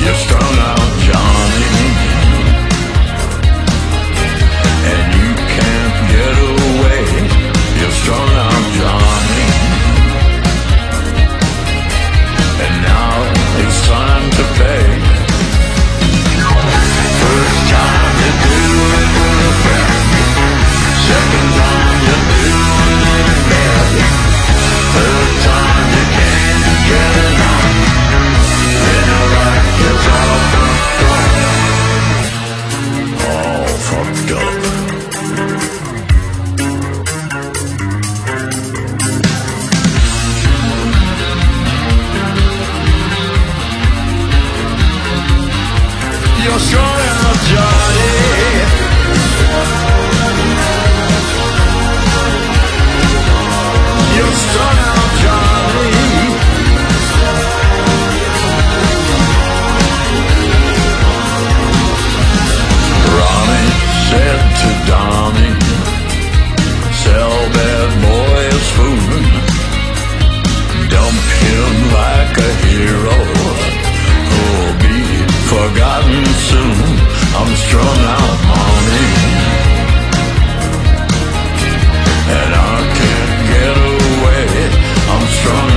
You're strung out, Johnny, and you can't get away. You're strung out, Johnny, and now it's time to pay. First time you do it with a friend, second time you do it in bed, third time you can't get enough, then your life gets all fucked up. You're strung out, Johnny, you're strung out, Johnny. Ronnie said to Donnie, sell that boy his food, dump him like a hero who'll be forgotten soon. I'm strung out, mommy, and I can't get away. I'm strung